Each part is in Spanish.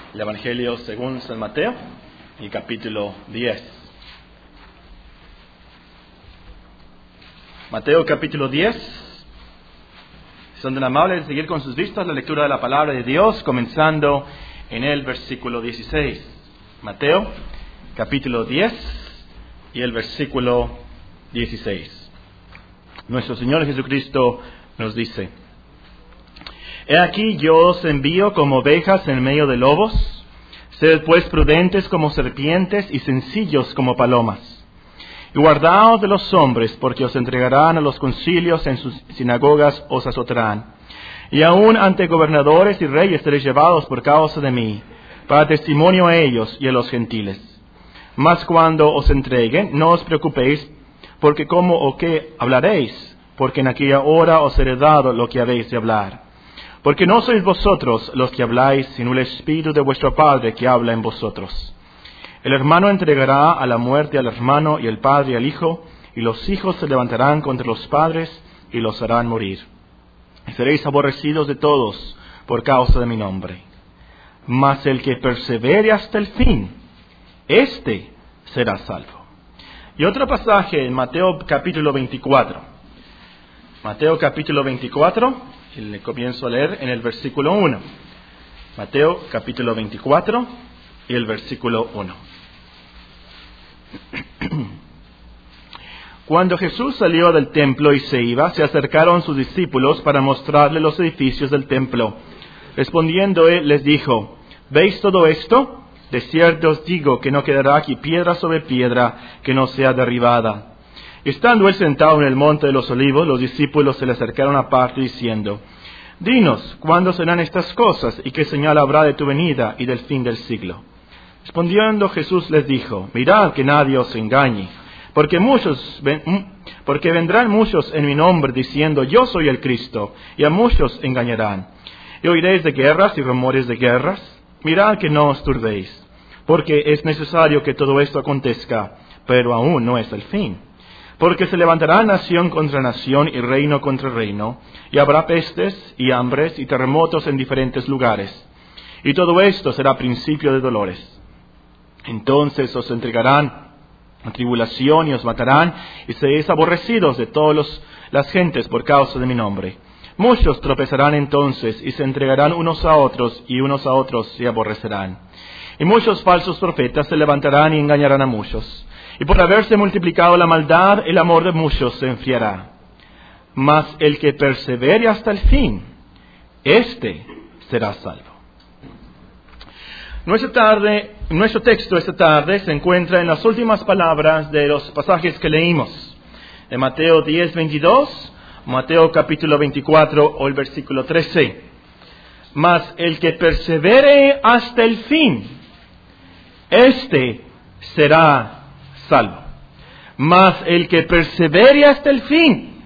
El Evangelio según San Mateo, el capítulo 10. Mateo capítulo 10. Son tan amables de seguir con sus vistas la lectura de la palabra de Dios, comenzando en el versículo 16. Mateo capítulo 10 y el versículo 16. Nuestro Señor Jesucristo nos dice: He aquí yo os envío como ovejas en medio de lobos. Sed pues prudentes como serpientes y sencillos como palomas. Y guardaos de los hombres, porque os entregarán a los concilios, en sus sinagogas os azotarán. Y aun ante gobernadores y reyes seréis llevados por causa de mí, para testimonio a ellos y a los gentiles. Mas cuando os entreguen, no os preocupéis, porque cómo o qué hablaréis, porque en aquella hora os será dado lo que habéis de hablar. Porque no sois vosotros los que habláis, sino el Espíritu de vuestro Padre que habla en vosotros. El hermano entregará a la muerte al hermano, y el padre al hijo, y los hijos se levantarán contra los padres y los harán morir. Y seréis aborrecidos de todos por causa de mi nombre. Mas el que persevere hasta el fin, éste será salvo. Y otro pasaje en Mateo capítulo 24. Mateo capítulo 24. Y le comienzo a leer en el versículo 1. Mateo capítulo 24 y el versículo 1. Cuando Jesús salió del templo y se iba, se acercaron sus discípulos para mostrarle los edificios del templo. Respondiendo él, les dijo: ¿Veis todo esto? De cierto os digo que no quedará aquí piedra sobre piedra que no sea derribada. Estando él sentado en el monte de los olivos, los discípulos se le acercaron aparte diciendo: Dinos, ¿cuándo serán estas cosas? ¿Y qué señal habrá de tu venida y del fin del siglo? Respondiendo Jesús les dijo: Mirad que nadie os engañe, porque vendrán muchos en mi nombre diciendo: Yo soy el Cristo, y a muchos engañarán. Y oiréis de guerras y rumores de guerras. Mirad que no os turbéis, porque es necesario que todo esto acontezca, pero aún no es el fin. Porque se levantará nación contra nación y reino contra reino, y habrá pestes y hambres y terremotos en diferentes lugares. Y todo esto será principio de dolores. Entonces os entregarán a tribulación y os matarán, y seréis aborrecidos de todas las gentes por causa de mi nombre. Muchos tropezarán entonces y se entregarán unos a otros, y unos a otros se aborrecerán. Y muchos falsos profetas se levantarán y engañarán a muchos. Y por haberse multiplicado la maldad, el amor de muchos se enfriará. Mas el que persevere hasta el fin, éste será salvo. Nuestro texto esta tarde se encuentra en las últimas palabras de los pasajes que leímos. De Mateo 10, 22, Mateo capítulo 24 o el versículo 13. Mas el que persevere hasta el fin, éste será salvo. Mas el que persevere hasta el fin,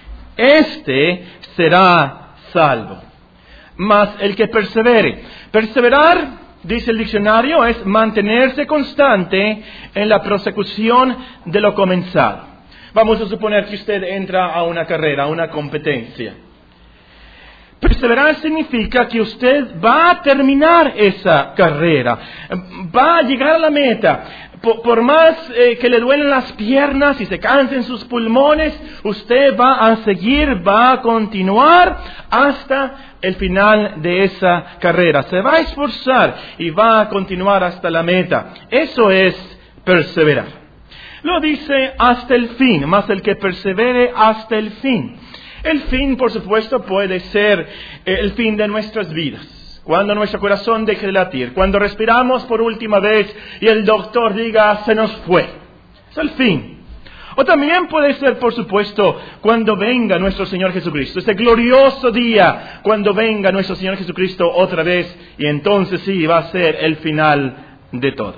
éste será salvo. Mas el que persevere. Perseverar, dice el diccionario, es mantenerse constante en la prosecución de lo comenzado. Vamos a suponer que usted entra a una carrera, a una competencia. Perseverar significa que usted va a terminar esa carrera, va a llegar a la meta. Por más que le duelen las piernas y se cansen sus pulmones, usted va a seguir, va a continuar hasta el final de esa carrera. Se va a esforzar y va a continuar hasta la meta. Eso es perseverar. Lo dice hasta el fin, más el que persevere hasta el fin. El fin, por supuesto, puede ser el fin de nuestras vidas. Cuando nuestro corazón deje de latir, cuando respiramos por última vez y el doctor diga: se nos fue. Es el fin. O también puede ser, por supuesto, cuando venga nuestro Señor Jesucristo. Ese glorioso día, cuando venga nuestro Señor Jesucristo otra vez, y entonces sí va a ser el final de todo.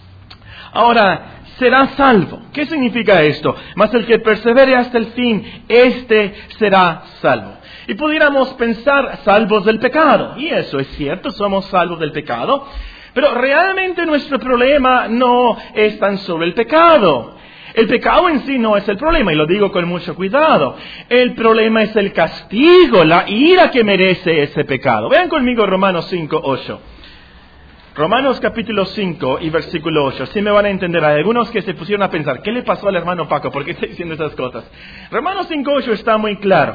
Ahora, será salvo. ¿Qué significa esto? Mas el que persevere hasta el fin, éste será salvo. Y pudiéramos pensar salvos del pecado. Y eso es cierto, somos salvos del pecado. Pero realmente nuestro problema no es tan solo el pecado. El pecado en sí no es el problema, y lo digo con mucho cuidado. El problema es el castigo, la ira que merece ese pecado. Vean conmigo Romanos 5:8. Romanos capítulo 5 y versículo 8. Así me van a entender. Hay algunos que se pusieron a pensar, ¿qué le pasó al hermano Paco? ¿Por qué está diciendo esas cosas? Romanos 5:8 está muy claro.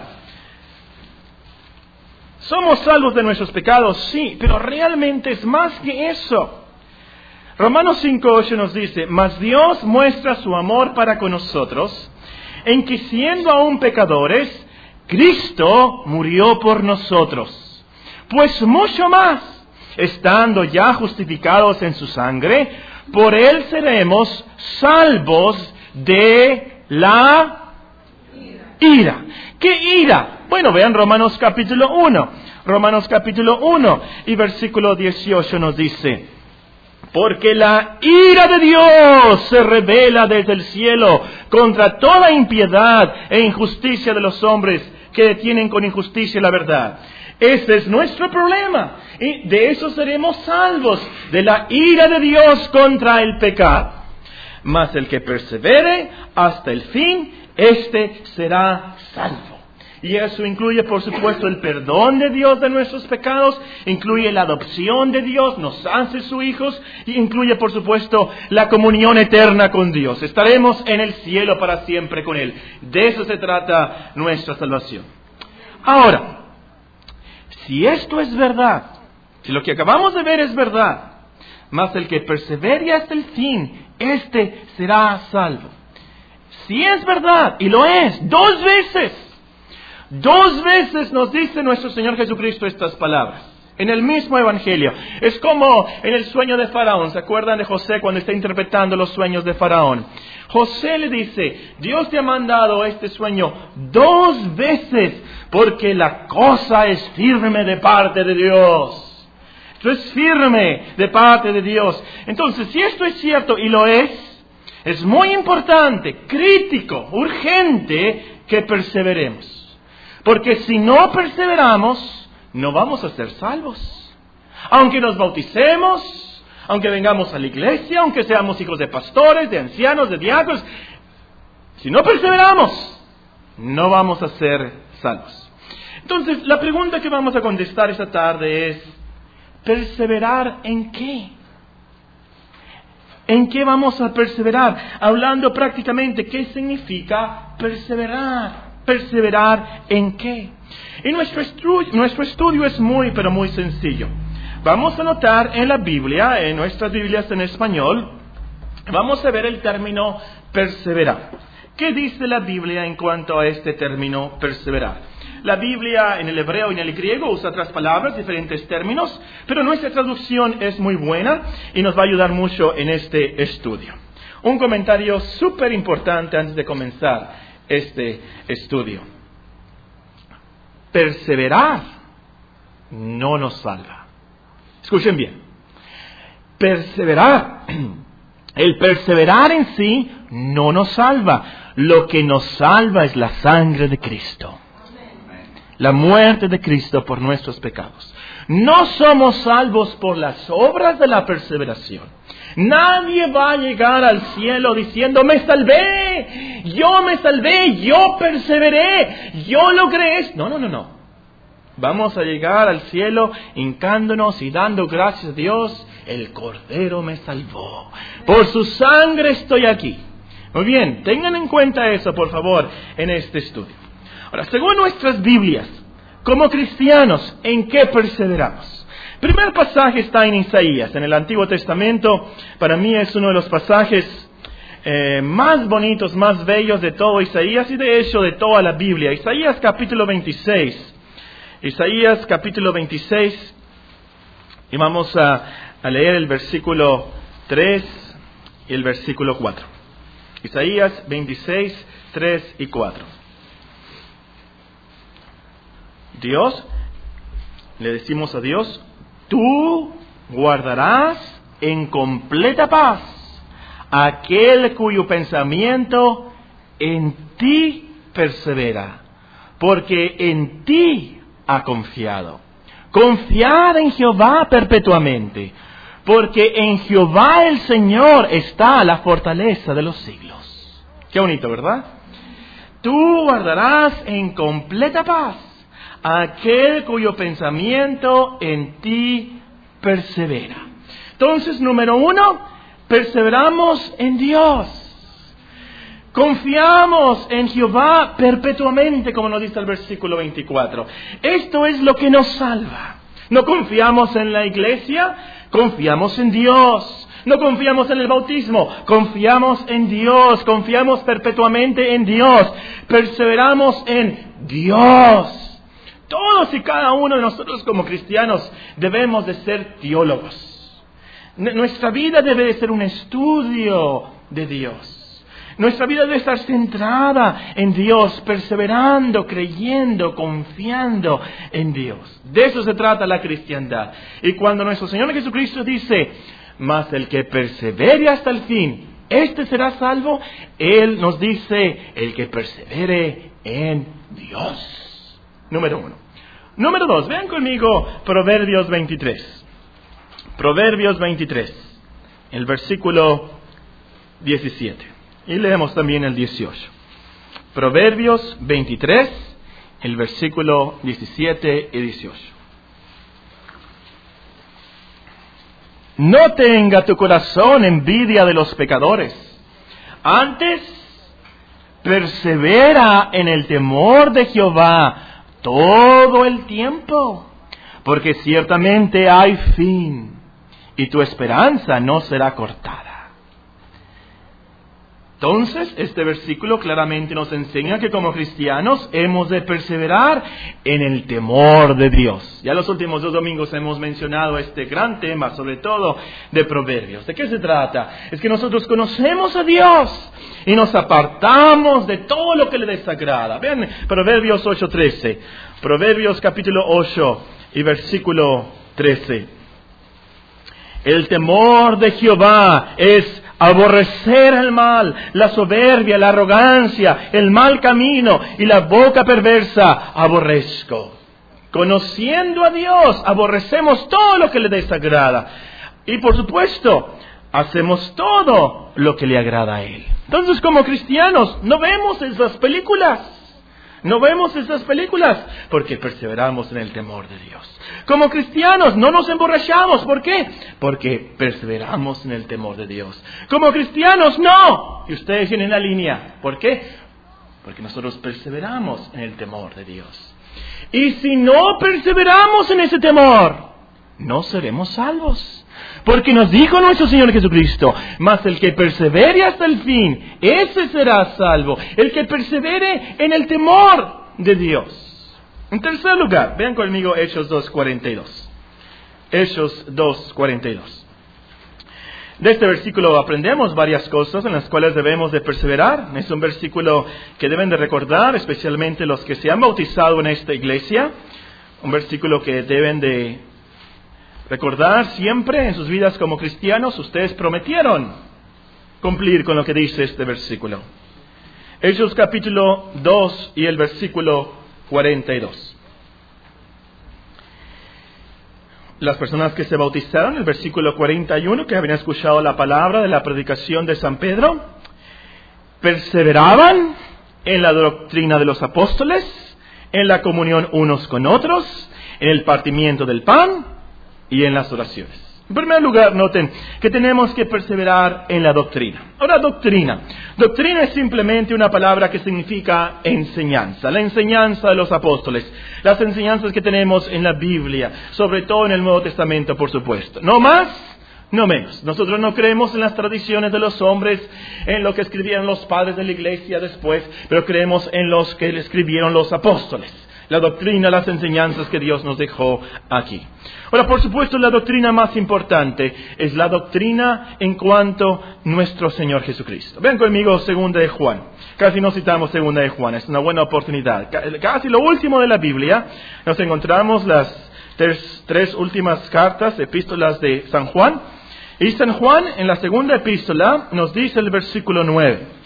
¿Somos salvos de nuestros pecados? Sí, pero realmente es más que eso. Romanos 5:8 nos dice, mas Dios muestra su amor para con nosotros, en que siendo aún pecadores, Cristo murió por nosotros. Pues mucho más, estando ya justificados en su sangre, por él seremos salvos de la ira. ¿Qué ira? Bueno, vean Romanos capítulo 1. Romanos capítulo 1 y versículo 18 nos dice, porque la ira de Dios se revela desde el cielo contra toda impiedad e injusticia de los hombres que detienen con injusticia la verdad. Ese es nuestro problema. Y de eso seremos salvos, de la ira de Dios contra el pecado. Mas el que persevere hasta el fin, éste será salvo. Y eso incluye, por supuesto, el perdón de Dios de nuestros pecados, incluye la adopción de Dios, nos hace sus hijos, y incluye, por supuesto, la comunión eterna con Dios. Estaremos en el cielo para siempre con Él. De eso se trata nuestra salvación. Ahora, si esto es verdad, si lo que acabamos de ver es verdad, mas el que persevere hasta el fin, éste será salvo. Si es verdad, y lo es, dos veces nos dice nuestro Señor Jesucristo estas palabras, en el mismo Evangelio. Es como en el sueño de Faraón. ¿Se acuerdan de José cuando está interpretando los sueños de Faraón? José le dice, Dios te ha mandado este sueño 2 veces, porque la cosa es firme de parte de Dios. Esto es firme de parte de Dios. Entonces, si esto es cierto, y lo es muy importante, crítico, urgente, que perseveremos. Porque si no perseveramos, no vamos a ser salvos. Aunque nos bauticemos, aunque vengamos a la iglesia, aunque seamos hijos de pastores, de ancianos, de diáconos, si no perseveramos, no vamos a ser salvos. Entonces, la pregunta que vamos a contestar esta tarde es, ¿perseverar en qué? ¿En qué vamos a perseverar? Hablando prácticamente, ¿qué significa perseverar? ¿Perseverar en qué? Y nuestro estudio es muy, pero muy sencillo. Vamos a notar en la Biblia, en nuestras Biblias en español, vamos a ver el término perseverar. ¿Qué dice la Biblia en cuanto a este término perseverar? La Biblia en el hebreo y en el griego usa otras palabras, diferentes términos, pero nuestra traducción es muy buena y nos va a ayudar mucho en este estudio. Un comentario súper importante antes de comenzar este estudio. Perseverar no nos salva. Escuchen bien. El perseverar en sí no nos salva. Lo que nos salva es la sangre de Cristo. La muerte de Cristo por nuestros pecados. No somos salvos por las obras de la perseveración. Nadie va a llegar al cielo diciendo, me salvé, yo perseveré, yo logré esto. No. Vamos a llegar al cielo hincándonos y dando gracias a Dios, el Cordero me salvó. Por su sangre estoy aquí. Muy bien, tengan en cuenta eso, por favor, en este estudio. Ahora, según nuestras Biblias, como cristianos, ¿en qué perseveramos? El primer pasaje está en Isaías, en el Antiguo Testamento. Para mí es uno de los pasajes más bonitos, más bellos de todo Isaías y de hecho de toda la Biblia. Isaías capítulo 26. Isaías capítulo 26. Y vamos a leer el versículo 3 y el versículo 4. Isaías 26, 3 y 4. Le decimos a Dios, tú guardarás en completa paz aquel cuyo pensamiento en ti persevera, porque en ti ha confiado. Confiad en Jehová perpetuamente, porque en Jehová el Señor está la fortaleza de los siglos. Qué bonito, ¿verdad? Tú guardarás en completa paz aquel cuyo pensamiento en ti persevera. Entonces, número 1, perseveramos en Dios. Confiamos en Jehová perpetuamente, como nos dice el versículo 24. Esto es lo que nos salva. No confiamos en la iglesia, confiamos en Dios. No confiamos en el bautismo, confiamos en Dios, confiamos perpetuamente en Dios. Perseveramos en Dios. Todos y cada uno de nosotros como cristianos debemos de ser teólogos. Nuestra vida debe de ser un estudio de Dios. Nuestra vida debe estar centrada en Dios, perseverando, creyendo, confiando en Dios. De eso se trata la cristiandad. Y cuando nuestro Señor Jesucristo dice, mas el que persevere hasta el fin, este será salvo, Él nos dice, el que persevere en Dios. Número 1. Número 2, vean conmigo Proverbios 23. Proverbios 23, el versículo 17. Y leemos también el 18. Proverbios 23, el versículo 17 y 18. No tenga tu corazón envidia de los pecadores. Antes, persevera en el temor de Jehová todo el tiempo, porque ciertamente hay fin, y tu esperanza no será cortada. Entonces, este versículo claramente nos enseña que como cristianos hemos de perseverar en el temor de Dios. Ya los últimos 2 domingos hemos mencionado este gran tema, sobre todo de Proverbios. ¿De qué se trata? Es que nosotros conocemos a Dios y nos apartamos de todo lo que le desagrada. Vean Proverbios 8:13. Proverbios capítulo 8 y versículo 13. El temor de Jehová es aborrecer el mal, la soberbia, la arrogancia, el mal camino y la boca perversa aborrezco. Conociendo a Dios, aborrecemos todo lo que le desagrada. Y por supuesto, hacemos todo lo que le agrada a Él. Entonces, como cristianos, no vemos esas películas. No vemos esas películas porque perseveramos en el temor de Dios. Como cristianos no nos emborrachamos. ¿Por qué? Porque perseveramos en el temor de Dios. Como cristianos no. Y ustedes tienen la línea. ¿Por qué? Porque nosotros perseveramos en el temor de Dios. Y si no perseveramos en ese temor, no seremos salvos. Porque nos dijo nuestro Señor Jesucristo, mas el que persevere hasta el fin, ese será salvo. El que persevere en el temor de Dios. En tercer lugar, vean conmigo Hechos 2:42. Hechos 2:42. De este versículo aprendemos varias cosas en las cuales debemos de perseverar. Es un versículo que deben de recordar, especialmente los que se han bautizado en esta iglesia. Un versículo que deben de recordar siempre en sus vidas como cristianos. Ustedes prometieron cumplir con lo que dice este versículo. Hechos capítulo 2 y el versículo 42. Las personas que se bautizaron, el versículo 41, que habían escuchado la palabra de la predicación de San Pedro, perseveraban en la doctrina de los apóstoles, en la comunión unos con otros, en el partimiento del pan y en las oraciones. En primer lugar, noten que tenemos que perseverar en la doctrina. Ahora, doctrina. Doctrina es simplemente una palabra que significa enseñanza. La enseñanza de los apóstoles. Las enseñanzas que tenemos en la Biblia. Sobre todo en el Nuevo Testamento, por supuesto. No más, no menos. Nosotros no creemos en las tradiciones de los hombres, en lo que escribieron los padres de la iglesia después, pero creemos en los que escribieron los apóstoles. La doctrina, las enseñanzas que Dios nos dejó aquí. Ahora, por supuesto, la doctrina más importante es la doctrina en cuanto a nuestro Señor Jesucristo. Ven conmigo 2 de Juan. Casi no citamos 2 de Juan, es una buena oportunidad. Casi lo último de la Biblia, nos encontramos las tres últimas cartas, epístolas de San Juan. Y San Juan, en la segunda epístola, nos dice el versículo 9.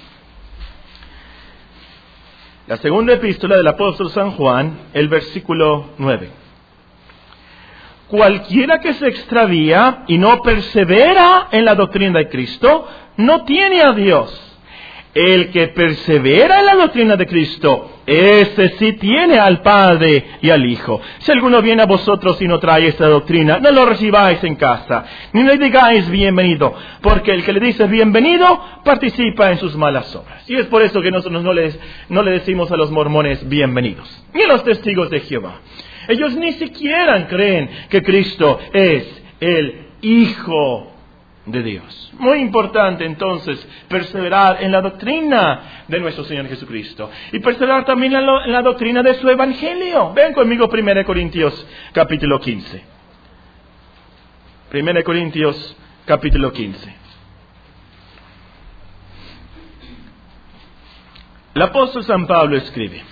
La segunda epístola del apóstol San Juan, el versículo 9. Cualquiera que se extravía y no persevera en la doctrina de Cristo, no tiene a Dios. El que persevera en la doctrina de Cristo, ese sí tiene al Padre y al Hijo. Si alguno viene a vosotros y no trae esta doctrina, no lo recibáis en casa, ni le digáis bienvenido, porque el que le dice bienvenido participa en sus malas obras. Y es por eso que nosotros no le decimos a los mormones bienvenidos, ni a los testigos de Jehová. Ellos ni siquiera creen que Cristo es el Hijo de Dios. Muy importante entonces perseverar en la doctrina de nuestro Señor Jesucristo y perseverar también en la doctrina de su Evangelio. Ven conmigo 1 Corintios capítulo 15. 1 Corintios capítulo 15. El apóstol San Pablo escribe: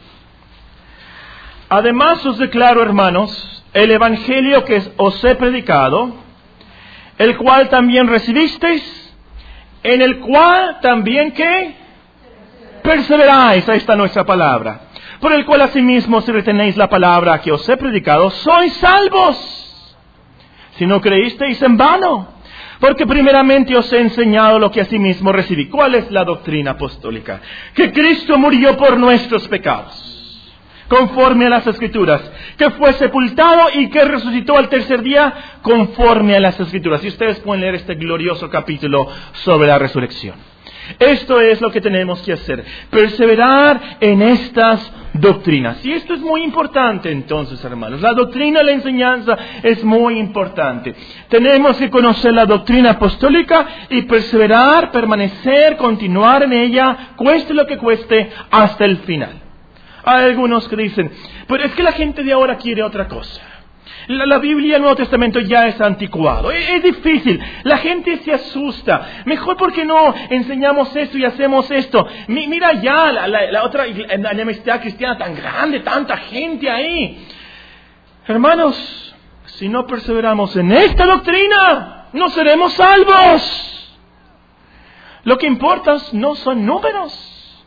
además os declaro, hermanos, el Evangelio que os he predicado, el cual también recibisteis, en el cual también ¿qué? Perseveráis. Ahí está nuestra palabra. Por el cual asimismo, si retenéis la palabra que os he predicado, sois salvos. Si no creísteis, en vano. Porque primeramente os he enseñado lo que asimismo recibí. ¿Cuál es la doctrina apostólica? Que Cristo murió por nuestros pecados, conforme a las Escrituras, que fue sepultado y que resucitó al tercer día, conforme a las Escrituras. Y ustedes pueden leer este glorioso capítulo sobre la resurrección. Esto es lo que tenemos que hacer, perseverar en estas doctrinas. Y esto es muy importante entonces, hermanos. La doctrina, la enseñanza es muy importante. Tenemos que conocer la doctrina apostólica y perseverar, permanecer, continuar en ella, cueste lo que cueste, hasta el final. Hay algunos que dicen, pero es que la gente de ahora quiere otra cosa. La Biblia, el Nuevo Testamento ya es anticuado. Es difícil. La gente se asusta. Mejor porque no enseñamos esto y hacemos esto. Mira ya la otra enemistad cristiana tan grande, tanta gente ahí. Hermanos, si no perseveramos en esta doctrina, no seremos salvos. Lo que importa no son números.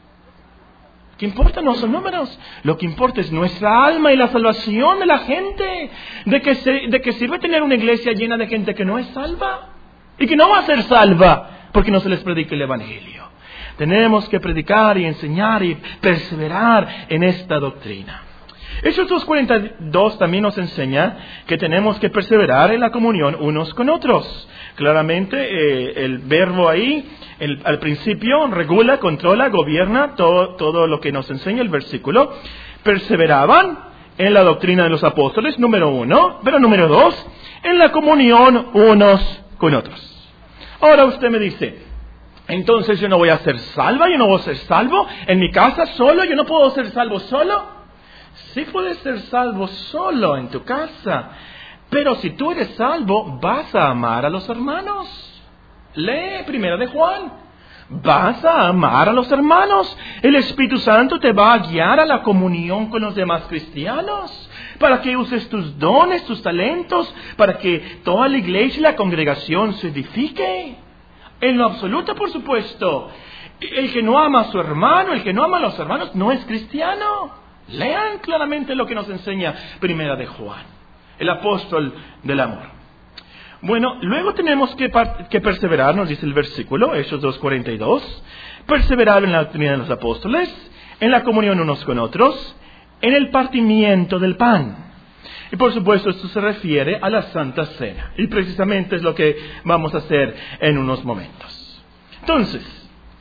Lo que importa no son números. Lo que importa es nuestra alma y la salvación de la gente. ¿De qué sirve tener una iglesia llena de gente que no es salva? Y que no va a ser salva porque no se les predica el Evangelio. Tenemos que predicar y enseñar y perseverar en esta doctrina. Hechos 2:42 también nos enseña que tenemos que perseverar en la comunión unos con otros. Claramente el verbo ahí, al principio, regula, controla, gobierna todo lo que nos enseña el versículo. Perseveraban en la doctrina de los apóstoles, número 1, pero número 2, en la comunión unos con otros. Ahora usted me dice, entonces yo no voy a ser salva, yo no voy a ser salvo en mi casa solo, yo no puedo ser salvo solo. Sí puedes ser salvo solo en tu casa, pero si tú eres salvo, vas a amar a los hermanos. Lee 1 de Juan. Vas a amar a los hermanos. El Espíritu Santo te va a guiar a la comunión con los demás cristianos, para que uses tus dones, tus talentos, para que toda la iglesia y la congregación se edifique. En lo absoluto, por supuesto. El que no ama a su hermano, el que no ama a los hermanos, no es cristiano. Lean claramente lo que nos enseña 1 de Juan, el apóstol del amor. Bueno, luego tenemos que perseverar, nos dice el versículo, Hechos 2:42, perseverar en la doctrina de los apóstoles, en la comunión unos con otros, en el partimiento del pan. Y por supuesto esto se refiere a la Santa Cena, y precisamente es lo que vamos a hacer en unos momentos. Entonces,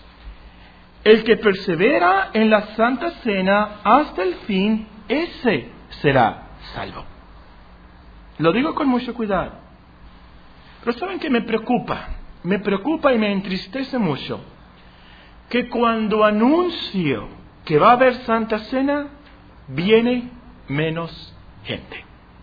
el que persevera en la Santa Cena hasta el fin, ese será salvo. Lo digo con mucho cuidado. Pero ¿saben qué me preocupa? Me preocupa y me entristece mucho que cuando anuncio que va a haber Santa Cena, viene menos gente.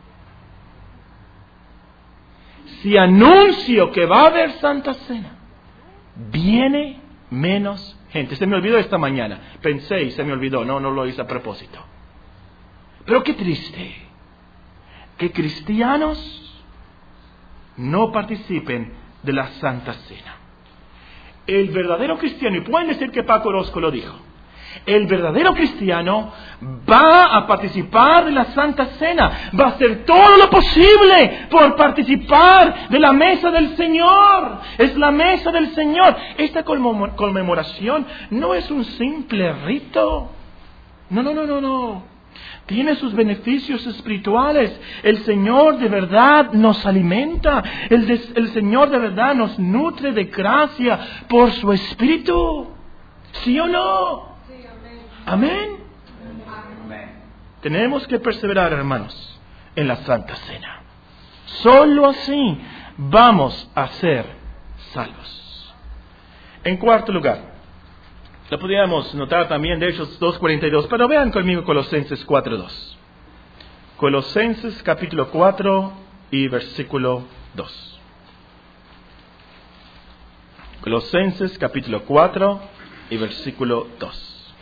Si anuncio que va a haber Santa Cena, viene menos gente. Se me olvidó esta mañana. Pensé y se me olvidó. No lo hice a propósito. Pero qué triste que cristianos no participen de la Santa Cena. El verdadero cristiano, y pueden decir que Paco Orozco lo dijo, El verdadero cristiano va a participar de la Santa Cena, va a hacer todo lo posible por participar de la mesa del Señor. Es la mesa del Señor. Esta conmemoración no es un simple rito. No. Tiene sus beneficios espirituales. El Señor de verdad nos alimenta. El Señor de verdad nos nutre de gracia por su Espíritu. ¿Sí o no? Sí, amén. Amén. Tenemos que perseverar, hermanos, en la Santa Cena. Solo así vamos a ser salvos. En cuarto lugar, lo podríamos notar también de Hechos 2:42, pero vean conmigo Colosenses 4:2. Colosenses capítulo 4 y versículo 2. Colosenses capítulo 4 y versículo 2.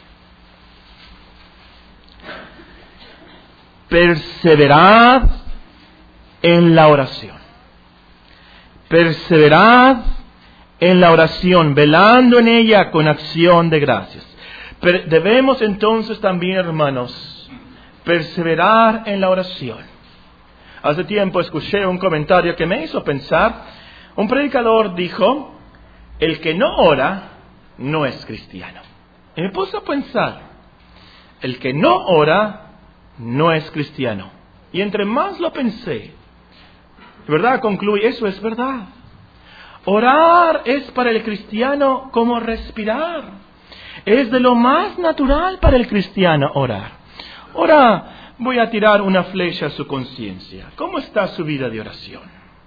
Perseverad en la oración. Perseverad en la oración, velando en ella con acción de gracias. Debemos entonces también, hermanos, perseverar en la oración. Hace tiempo escuché un comentario que me hizo pensar. Un predicador dijo: el que no ora no es cristiano. Y me puse a pensar: el que no ora no es cristiano. Y entre más lo pensé, de verdad concluí, eso es verdad. Orar es para el cristiano como respirar. Es de lo más natural para el cristiano orar. Ahora voy a tirar una flecha a su conciencia. ¿Cómo está su vida de oración?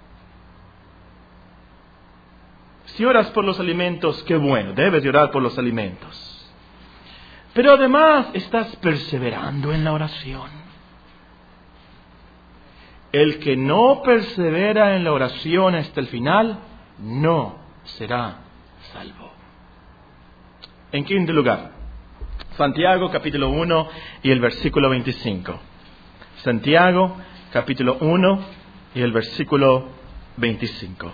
Si oras por los alimentos, qué bueno, debes de orar por los alimentos. Pero además estás perseverando en la oración. El que no persevera en la oración hasta el final, no será salvo. En quinto lugar, Santiago capítulo 1 y el versículo 25. Santiago capítulo 1 y el versículo 25.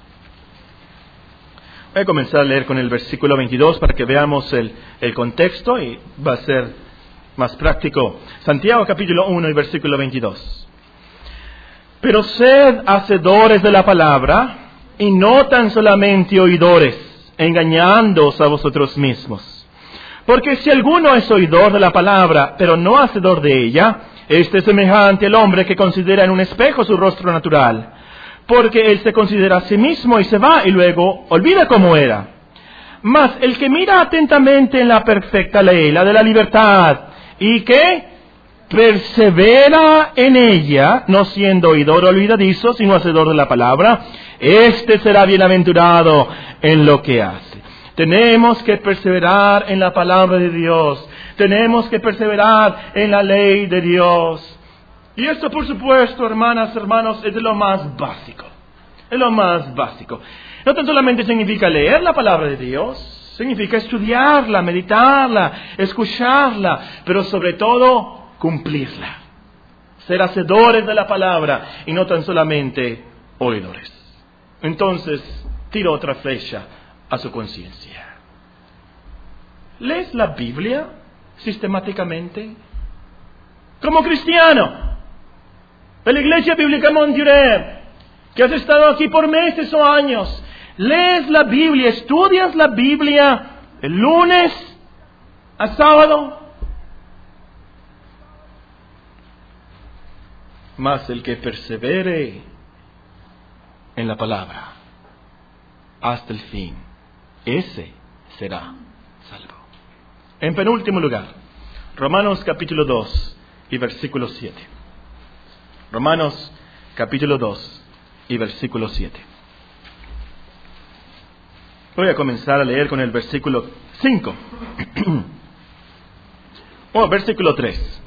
Voy a comenzar a leer con el versículo 22 para que veamos el contexto y va a ser más práctico. Santiago capítulo 1 y versículo 22. Pero sed hacedores de la palabra y no tan solamente oidores, engañándoos a vosotros mismos. Porque si alguno es oidor de la palabra, pero no hacedor de ella, este es semejante al hombre que considera en un espejo su rostro natural. Porque él se considera a sí mismo y se va y luego olvida cómo era. Mas el que mira atentamente en la perfecta ley, la de la libertad, y que persevera en ella, no siendo oidor olvidadizo, sino hacedor de la palabra, este será bienaventurado en lo que hace. Tenemos que perseverar en la palabra de Dios. Tenemos que perseverar en la ley de Dios. Y esto, por supuesto, hermanas, hermanos, es de lo más básico. Es lo más básico. No tan solamente significa leer la palabra de Dios, significa estudiarla, meditarla, escucharla, pero sobre todo cumplirla. Ser hacedores de la palabra y no tan solamente oidores. Entonces, tiro otra flecha a su conciencia. ¿Lees la Biblia sistemáticamente? Como cristiano de la Iglesia Bíblica Montiurer, que has estado aquí por meses o años, ¿lees la Biblia, estudias la Biblia el lunes a sábado? Mas el que persevere en la palabra hasta el fin, ese será salvo. En penúltimo lugar, Romanos capítulo 2 y versículo 7. Romanos capítulo 2 y versículo 7. Voy a comenzar a leer con el versículo 5. Versículo 3.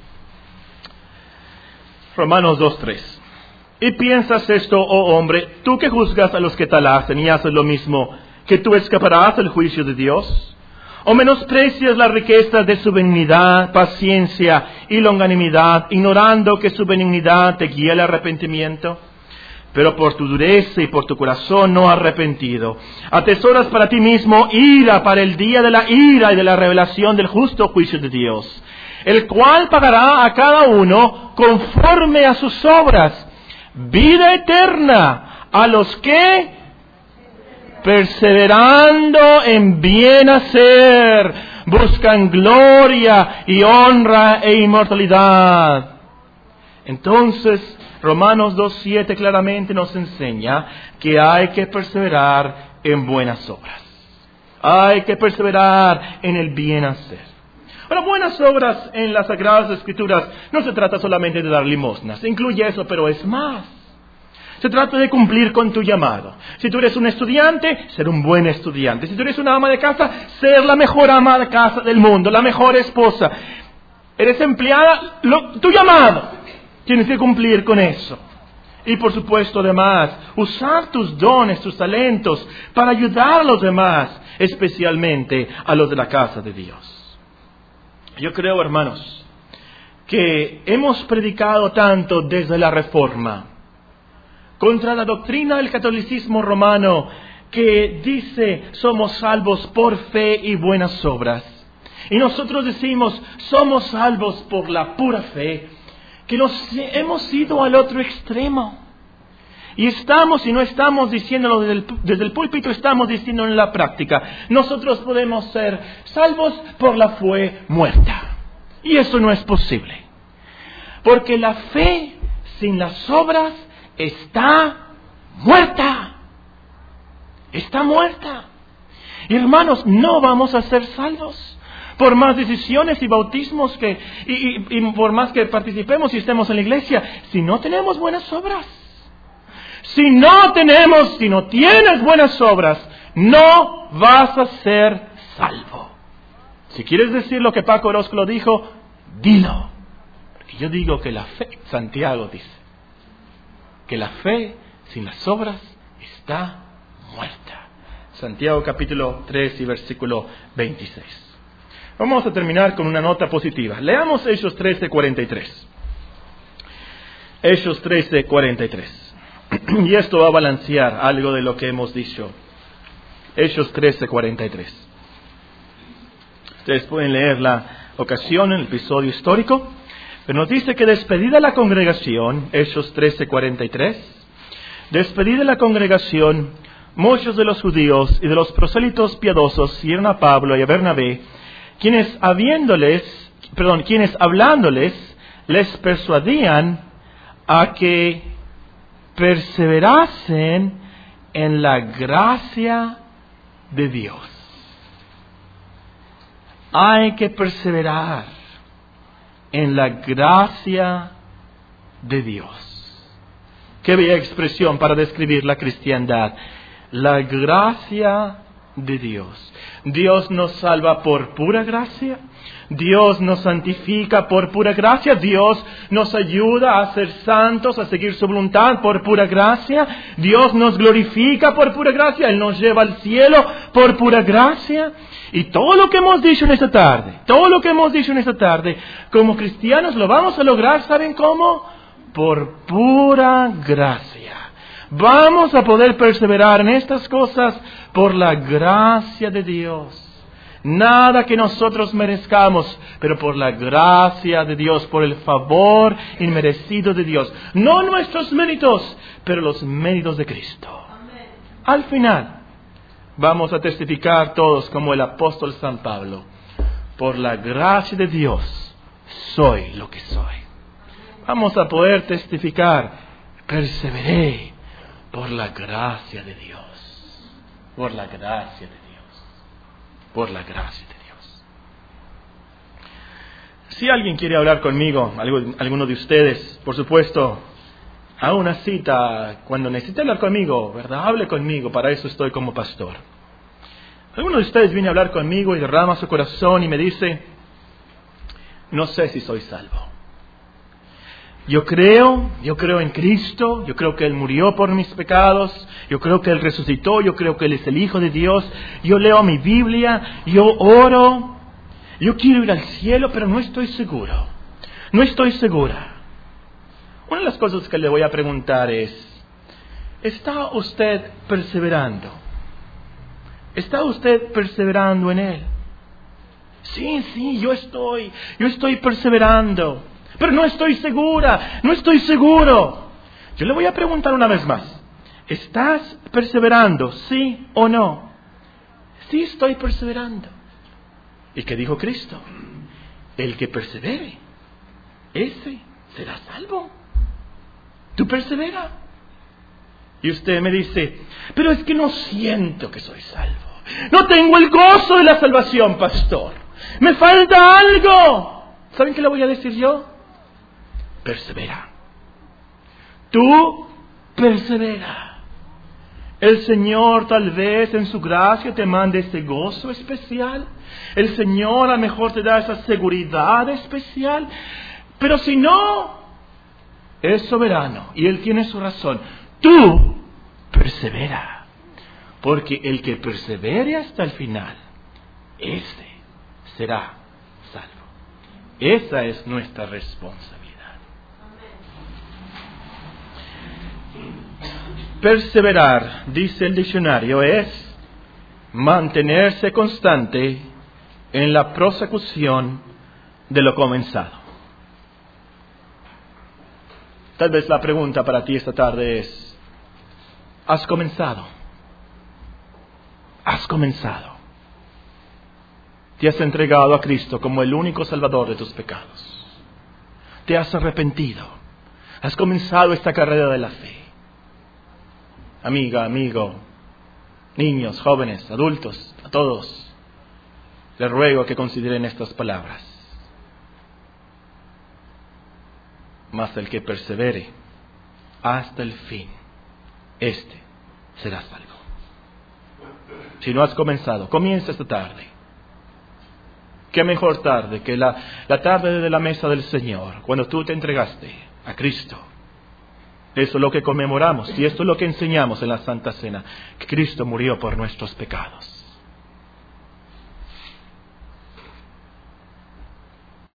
Romanos 2:3. Y piensas esto, oh hombre, tú que juzgas a los que tal hacen y haces lo mismo, que tú escaparás del juicio de Dios. ¿O menosprecias la riqueza de su benignidad, paciencia y longanimidad, ignorando que su benignidad te guía al arrepentimiento? pero por tu dureza y por tu corazón no arrepentido, atesoras para ti mismo ira para el día de la ira y de la revelación del justo juicio de Dios, el cual pagará a cada uno conforme a sus obras, vida eterna a los que, perseverando en bien hacer, buscan gloria y honra e inmortalidad. Entonces, Romanos 2:7 claramente nos enseña que hay que perseverar en buenas obras. Hay que perseverar en el bien hacer. Ahora, buenas obras en las Sagradas Escrituras no se trata solamente de dar limosnas, incluye eso, pero es más. Se trata de cumplir con tu llamado. Si tú eres un estudiante, ser un buen estudiante. Si tú eres una ama de casa, ser la mejor ama de casa del mundo, la mejor esposa. Eres empleada, tu llamado. Tienes que cumplir con eso. Y por supuesto, además, usar tus dones, tus talentos, para ayudar a los demás, especialmente a los de la casa de Dios. Yo creo, hermanos, que hemos predicado tanto desde la Reforma contra la doctrina del catolicismo romano que dice somos salvos por fe y buenas obras. Y nosotros decimos somos salvos por la pura fe, que hemos ido al otro extremo. Y no estamos diciéndolo desde el púlpito, estamos diciéndolo en la práctica. Nosotros podemos ser salvos por la fe muerta. Y eso no es posible. Porque la fe sin las obras está muerta. Está muerta. Y hermanos, no vamos a ser salvos. Por más decisiones y bautismos y por más que participemos y estemos en la iglesia, si no tenemos buenas obras, si no tienes buenas obras, no vas a ser salvo. Si quieres decir lo que Paco Orozco lo dijo, dilo. Porque yo digo que la fe, Santiago dice, que la fe sin las obras está muerta. Santiago capítulo 3 y versículo 26. Vamos a terminar con una nota positiva. Leamos Hechos 13:43. Hechos 13:43. Y esto va a balancear algo de lo que hemos dicho. Hechos 13:43. Ustedes pueden leer la ocasión, el episodio histórico. Pero nos dice que despedida la congregación, Hechos 13:43, despedida la congregación, muchos de los judíos y de los prosélitos piadosos siguieron a Pablo y a Bernabé, quienes hablándoles les persuadían a que perseverasen en la gracia de Dios. Hay que perseverar en la gracia de Dios. Qué bella expresión para describir la cristiandad. La gracia de Dios. Dios nos salva por pura gracia. Dios nos santifica por pura gracia. Dios nos ayuda a ser santos, a seguir su voluntad por pura gracia. Dios nos glorifica por pura gracia. Él nos lleva al cielo por pura gracia. Y todo lo que hemos dicho en esta tarde, como cristianos lo vamos a lograr, ¿saben cómo? Por pura gracia. Vamos a poder perseverar en estas cosas por la gracia de Dios. Nada que nosotros merezcamos, pero por la gracia de Dios, por el favor inmerecido de Dios. No nuestros méritos, pero los méritos de Cristo. Amén. Al final, vamos a testificar todos como el apóstol San Pablo. Por la gracia de Dios, soy lo que soy. Vamos a poder testificar, perseveré por la gracia de Dios. Por la gracia de Dios. Por la gracia de Dios. Si alguien quiere hablar conmigo, alguno de ustedes, por supuesto, a una cita, cuando necesite hablar conmigo, ¿verdad? Hable conmigo, para eso estoy como pastor. Alguno de ustedes viene a hablar conmigo y derrama su corazón y me dice, no sé si soy salvo. Yo creo en Cristo, yo creo que Él murió por mis pecados, yo creo que Él resucitó, yo creo que Él es el Hijo de Dios, yo leo mi Biblia, yo oro, yo quiero ir al cielo, pero no estoy seguro, no estoy segura. Una de las cosas que le voy a preguntar es, ¿está usted perseverando? ¿Está usted perseverando en Él? Sí, yo estoy perseverando, pero no estoy seguro. Yo le voy a preguntar una vez más, ¿estás perseverando, sí o no? Sí, estoy perseverando. ¿Y qué dijo Cristo? El que persevere, ese será salvo. ¿Tú perseveras? Y usted me dice, pero es que no siento que soy salvo. No tengo el gozo de la salvación, pastor. Me falta algo. ¿Saben qué le voy a decir yo? Persevera. Tú persevera. El Señor tal vez en su gracia te mande ese gozo especial. El Señor a lo mejor te da esa seguridad especial. Pero si no, es soberano y Él tiene su razón. Tú persevera. Porque el que persevere hasta el final, ese será salvo. Esa es nuestra responsabilidad. Perseverar, dice el diccionario, es mantenerse constante en la prosecución de lo comenzado. Tal vez la pregunta para ti esta tarde es, ¿has comenzado? ¿Has comenzado? ¿Te has entregado a Cristo como el único Salvador de tus pecados? ¿Te has arrepentido? ¿Has comenzado esta carrera de la fe? Amiga, amigo, niños, jóvenes, adultos, a todos, les ruego que consideren estas palabras. Mas el que persevere hasta el fin, este será salvo. Si no has comenzado, comienza esta tarde. Qué mejor tarde que la tarde de la mesa del Señor, cuando tú te entregaste a Cristo. Eso es lo que conmemoramos y esto es lo que enseñamos en la Santa Cena, que Cristo murió por nuestros pecados.